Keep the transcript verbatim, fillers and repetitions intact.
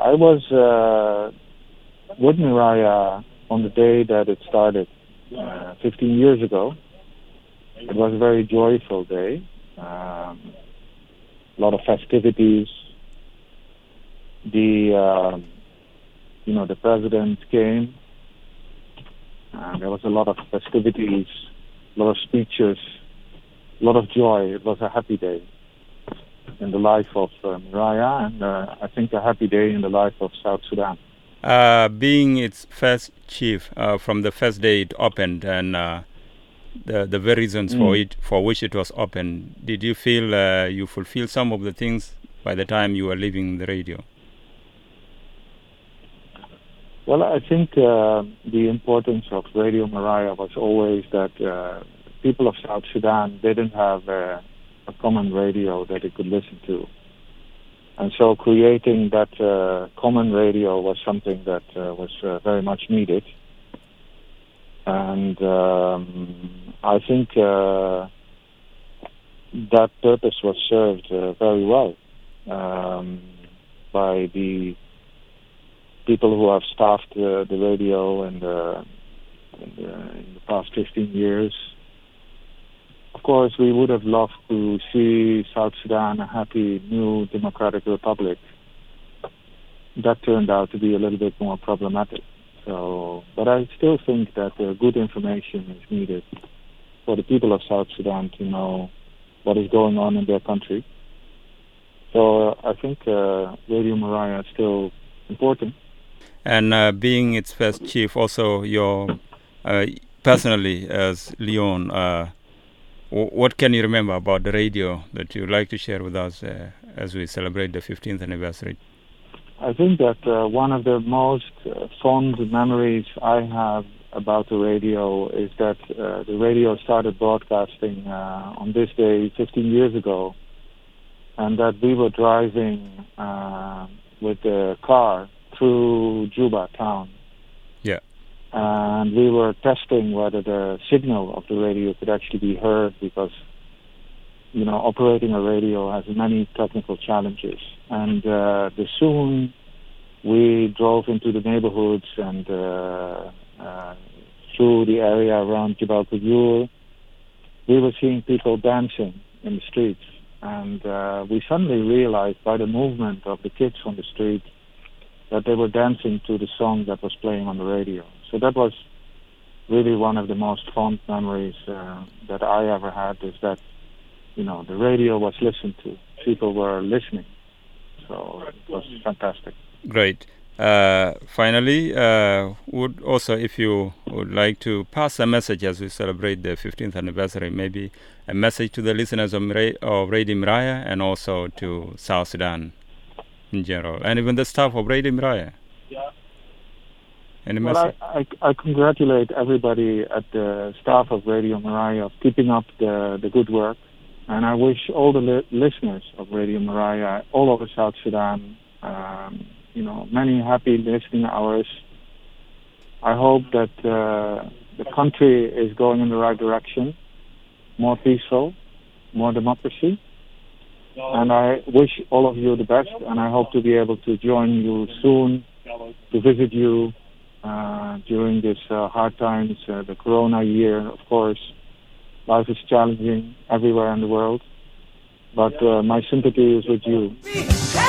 I was uh, with Miraya on the day that it started uh, fifteen years ago. It was a very joyful day. Um, a lot of festivities. The uh, you know the president came. Uh, there was a lot of festivities, a lot of speeches, a lot of joy. It was a happy day in the life of uh, Miraya, and uh, I think a happy day in the life of South Sudan. Uh, being its first chief uh, from the first day it opened, and uh, the the very reasons mm. for it for which it was opened, did you feel uh, you fulfilled some of the things by the time you were leaving the radio? Well, I think uh, the importance of Radio Miraya was always that uh, people of South Sudan didn't have a, a common radio that they could listen to. And so creating that uh, common radio was something that uh, was uh, very much needed. And um, I think uh, that purpose was served uh, very well um, by the people who have staffed uh, the radio in the, in the in the past fifteen years. Of course, we would have loved to see South Sudan a happy new democratic republic. That turned out to be a little bit more problematic. So, but I still think that uh, good information is needed for the people of South Sudan to know what is going on in their country. So uh, I think uh, Radio Miraya is still important. And uh, being its first chief, also your uh, personally as Leon, uh, w- what can you remember about the radio that you'd like to share with us uh, as we celebrate the fifteenth anniversary? I think that uh, one of the most uh, fond memories I have about the radio is that uh, the radio started broadcasting uh, on this day fifteen years ago, and that we were driving uh, with the car through Juba town. Yeah. And we were testing whether the signal of the radio could actually be heard, because, you know, operating a radio has many technical challenges. And uh, the soon we drove into the neighborhoods and uh, uh, through the area around Jebel Kuyur, we were seeing people dancing in the streets. And uh, we suddenly realized by the movement of the kids on the street that they were dancing to the song that was playing on the radio. So that was really one of the most fond memories uh, that I ever had, is that, you know, the radio was listened to. People were listening. So it was fantastic. Great. Uh, finally, uh, would also, if you would like to pass a message as we celebrate the fifteenth anniversary, maybe a message to the listeners of, Mira- of Radio Miraya and also to South Sudan in general, and even the staff of Radio Miraya. Any well, message? I, I, I congratulate everybody at the staff of Radio Miraya of keeping up the, the good work, and I wish all the li- listeners of Radio Miraya all over South Sudan, um, you know, many happy listening hours. I hope that uh, the country is going in the right direction, more peaceful, more democracy. And I wish all of you the best, and I hope to be able to join you soon, to visit you uh, during this uh, hard times, uh, the Corona year. Of course, life is challenging everywhere in the world, but uh, my sympathy is with you.